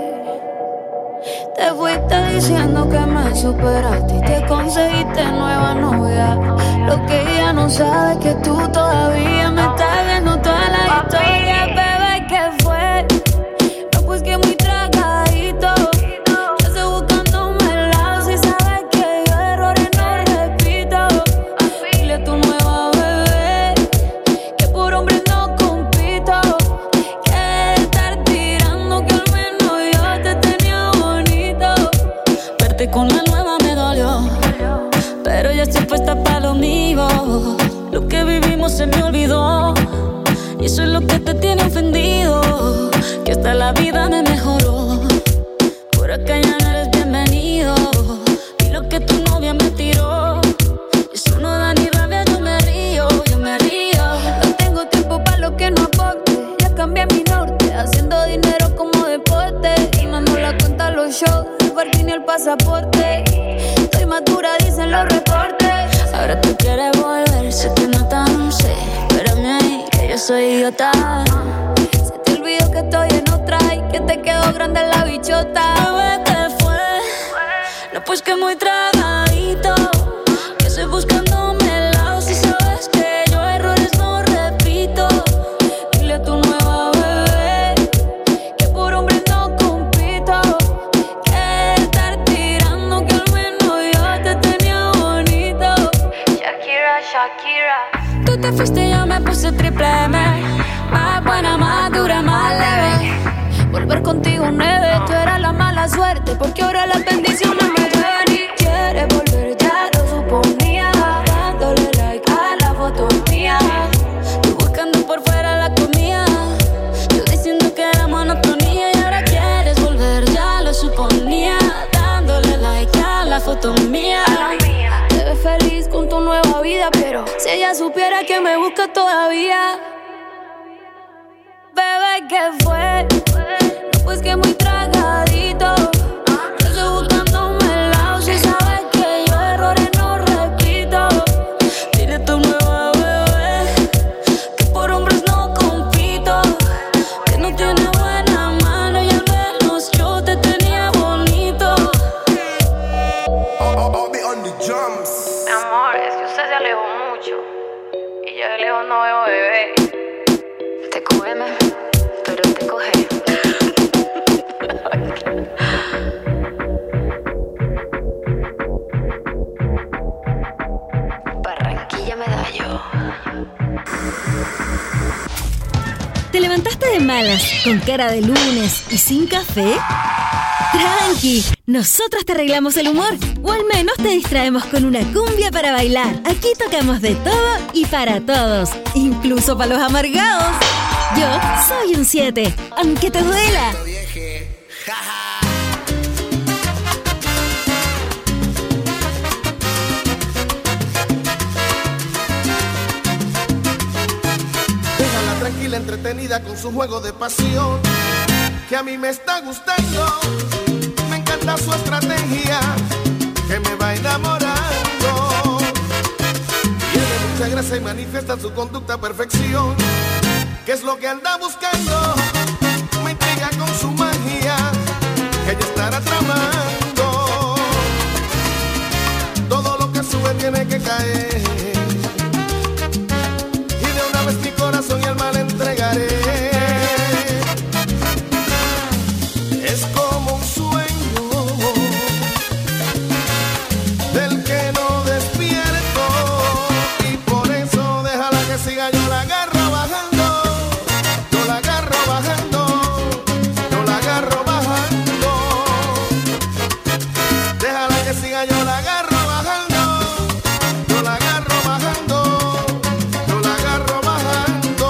Te fuiste diciendo que me superaste y te conseguiste nueva novia. Lo que ella no sabe es que tú todavía me estás viendo toda la historia. Bebé, ¿qué fue? No, pues que muy tragadito. Yo estoy buscándome el lado. Si sabes que yo errores no repito. Dile a tu nueva bebé que por hombre no compito. Que estar tirando que al menos yo te tenía bonito. Verte con la nueva me dolió, pero ya estoy puesta para lo mío. Lo que vivimos se me olvidó y eso es lo que te tiene ofendido. Que hasta la vida me mejoró. Por acá ya no eres bienvenido. Y lo que tu novia me tiró, eso no da ni rabia, yo me río, yo me río. No tengo tiempo para lo que no aporte. Ya cambié mi norte, haciendo dinero como deporte. Y no la cuenta los shows, el parking y el pasaporte. Estoy madura, dicen los reportes. Ahora tú quieres volver, se te nota, no sé. Espérame ahí, que yo soy idiota. Se te olvidó que estoy en otra y que te quedó grande la bichota. Bebé, ¿qué fue? No, pues que muy tragadito. Que estoy buscándome el lado. Si sabes que yo errores no repito. Dile a tu nueva bebé que por hombre no compito. Que estar tirando que al menos yo te tenía bonito. Shakira, Shakira. Tú te fuiste y yo me puse triple M. Más buena, más dura, más leve. Volver contigo nueve. Tú eras la mala suerte porque ahora las bendiciones me llevan. Y quieres volver, ya lo suponía. Dándole like a la foto mía. Tú buscando por fuera la comida. Yo diciendo que era monotonía. Y ahora quieres volver, ya lo suponía. Dándole like a la foto mía. Te ves feliz con tu nueva vida, pero si ella supiera que me busca todavía. Bebé, ¿qué fue? No, pues que muy tragadito. Yo estoy buscándome el lado. Si sabes que yo errores no repito. Dile a tu nueva bebé que por hombres no compito. Que no tiene buena mano y al menos yo te tenía bonito. Mi amor, es que usted se alejó mucho y yo de lejos no veo bebé. Te cógeme, pero te coge. Barranquilla Medallo. ¿Te levantaste de malas, con cara de lunes y sin café? Tranqui, nosotros te arreglamos el humor, o al menos te distraemos con una cumbia para bailar. Aquí tocamos de todo y para todos, incluso para los amargados. Yo soy un 7, aunque te duela. entretenida con su juego de pasión, que a mí me está gustando. Me encanta su estrategia, que me va enamorando. Tiene mucha gracia y manifiesta su conducta a perfección. ¿Qué es lo que anda buscando? Me intriga con su magia, que ella estará tramando. Todo lo que sube tiene que caer, y de una vez mi corazón y alma le entregaré. Es como un sueño del que no despierto, y por eso déjala que siga, yo la agarro bajando, yo la agarro bajando, yo la agarro bajando. Déjala que siga, yo la agarro bajando, yo la agarro bajando, yo la agarro bajando.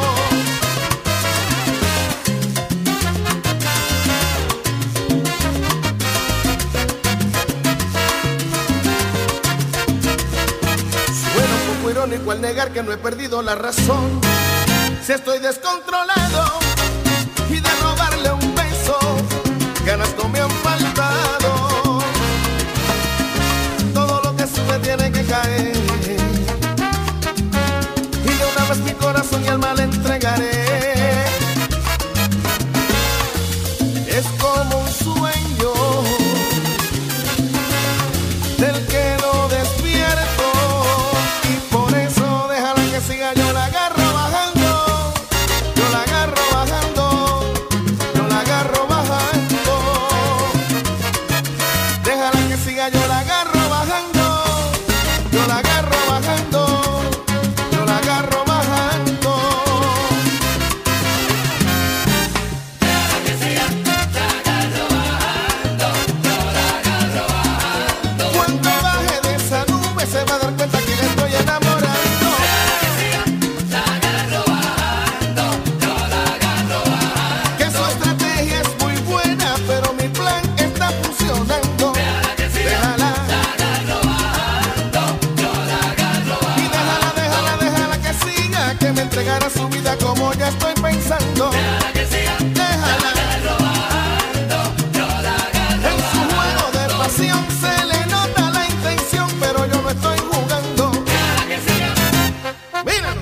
Suena un poco irónico al negar que no he perdido la razón. Si estoy descontrolado y de robarle un beso, ganas no me han faltado. Todo lo que sube tiene que caer, y de una vez mi corazón y alma le entregaré. Es como un sueño del que no despierto, y por eso déjala que siga, yo la agarro bajando, yo la agarro bajando, yo la agarro bajando. Déjala que siga, yo la agarro bajando, yo la agarro bajando, yo la agarro bajando. Déjala que siga, la agarro bajando, yo la agarro bajando. Cuando baje de esa nube se va a dar cuenta que la estoy enamorando. Déjala que siga, la agarro bajando, yo la agarro bajando. Que su estrategia es muy buena, pero mi plan está funcionando. Déjala que siga, la agarro bajando, yo la agarro bajando. Y déjala que siga, que me entregará su vida como ya estoy pensando. Déjala que siga, déjala, la agarro bajando, yo la agarro. En su juego de pasión se le nota la intención, pero yo no estoy jugando. Déjala que siga, mira.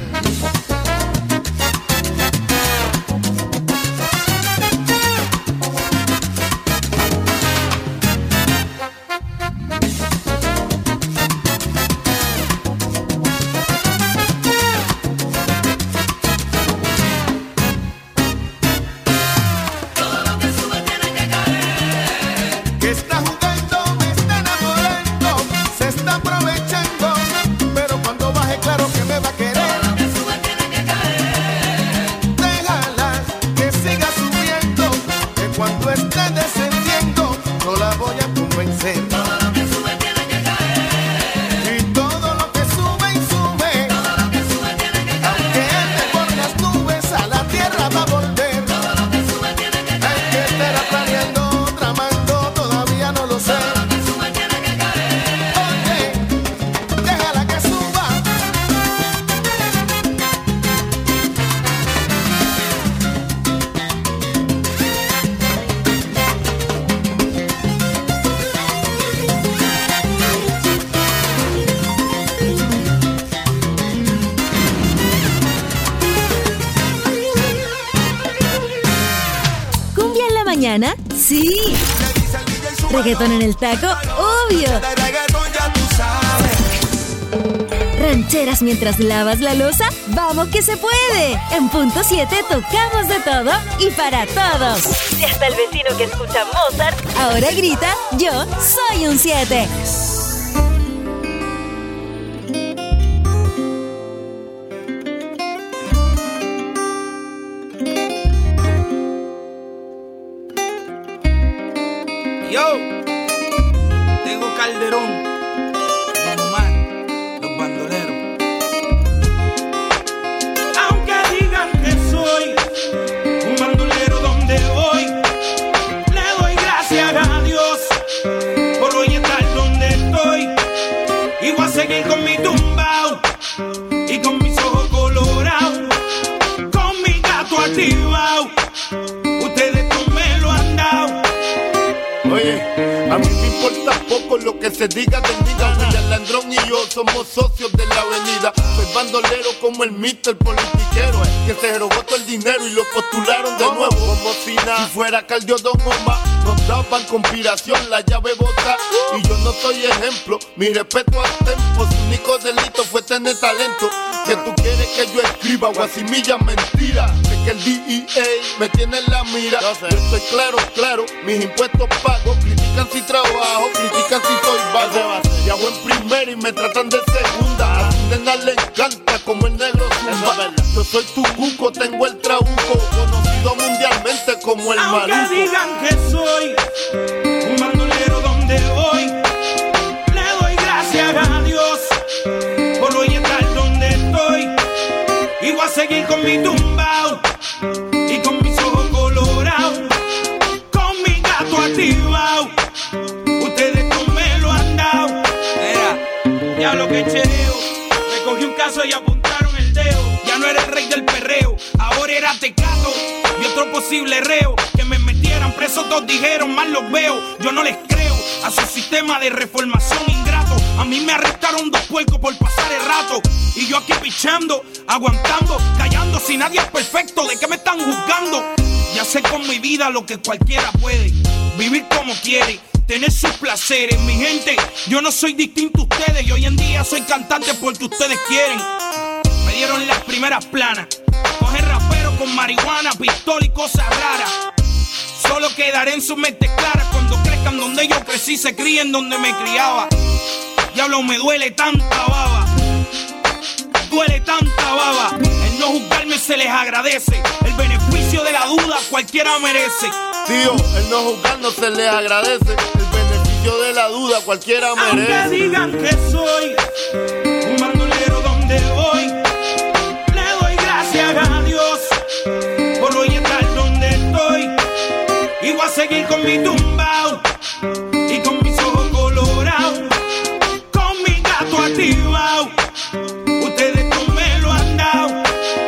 Que está jugando, me está enamorando, se está aprovechando, pero cuando baje claro que me va a querer. Todo lo que sube tiene que caer. Déjala que siga subiendo, que cuando esté descendiendo no la voy a convencer. Todo lo que sube tiene que caer. Y todo lo que sube y sube, todo lo que sube tiene que caer. Aunque ande por las nubes a la tierra va a volver. Todo lo que sube tiene que caer. Hay que estar planeando, tramando, todavía no lo sé. Todo lo que sube tiene que caer. Oye, déjala que suba. ¿Cumbia en la mañana? Sí. ¿Reggaetón en el taco? Obvio. ¿Rancheras mientras lavas la loza? ¡Vamos que se puede! En punto 7 tocamos de todo y para todos. Si hasta el vecino que escucha Mozart ahora grita, yo soy un 7. Yo, tengo Calderón, Don Omar, los bandoleros. Aunque digan que soy un bandolero donde voy, le doy gracias a Dios por hoy estar donde estoy. Y voy a seguir con mi tumbao y con mis ojos colorados, con mi se diga de niga, William Landrón y yo somos socios de la avenida. Soy bandolero como el Mr. Politiquero, que se robó todo el dinero y lo postularon de nuevo. Como si nada, si fuera Caldiodón Oma, nos daban conspiración, la llave bota. Y yo no soy ejemplo, mi respeto al tempo. Su único delito fue tener talento. Que tú quieres que yo escriba guasimilla mentira. Sé que el DEA me tiene en la mira. Yo estoy claro, mis impuestos pago. Critican si trabajo, critican si soy vago. Y hago en primera y me tratan de segunda. A su nena le encanta como el negro zumba. Yo soy tu cuco, tengo el trabuco, conocido mundialmente como el maluco. Aunque digan que soy un bandolero donde voy, le doy gracias a Dios por hoy estar donde estoy. Y voy a seguir con mi tumbao y con mis ojos colorados, con mi gato activado. Ustedes no me lo han dado. Mira, ya lo que chereo, me cogí un caso y apuntaron el dedo. Ya no era el rey del perreo, ahora era Tecato y otro posible reo. Que me metieran preso, todos dijeron, mal los veo. Yo no les creo a su sistema de reformación ingrato. A mí me arrestaron 2 puercos por pasar el rato. Y yo aquí pichando, aguantando, callando. Si nadie es perfecto, ¿de qué me están juzgando? Ya sé con mi vida lo que cualquiera puede. Vivir como quiere, tener sus placeres. Mi gente, yo no soy distinto a ustedes. Y hoy en día soy cantante porque ustedes quieren. Me dieron las primeras planas. Coger rapero con marihuana, pistola y cosas raras. Solo quedaré en sus mentes claras cuando crezcan donde yo crecí, se críen donde me criaba. Diablo, me duele tanta baba. Duele tanta baba. El no juzgarme se les agradece. El beneficio de la duda cualquiera merece. Tío, el no juzgarnos se les agradece. El beneficio de la duda cualquiera merece. Aunque digan que soy un bandolero donde voy, le doy gracias a Dios por hoy estar donde estoy. Y voy a seguir con mi tumbao y con mis ojos colorados, con mi gato activado. Ustedes no me lo han dado.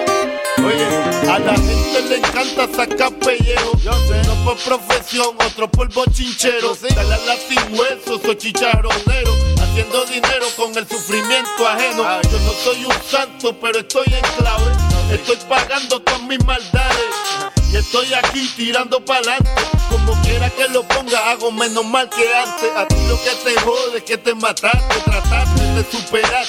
Oye, a la gente le encanta sacar pellejo. Yo sé, no por profesión, otro por bochinchero. Dale a la sin huesos o chicharronero, haciendo dinero con el sufrimiento ajeno. Yo no soy un santo, pero estoy en clave. Estoy pagando todas mis maldades y estoy aquí tirando pa'lante. Como quiera que lo ponga, hago menos mal que antes. A ti lo que te jode es que te mataste, trataste de superar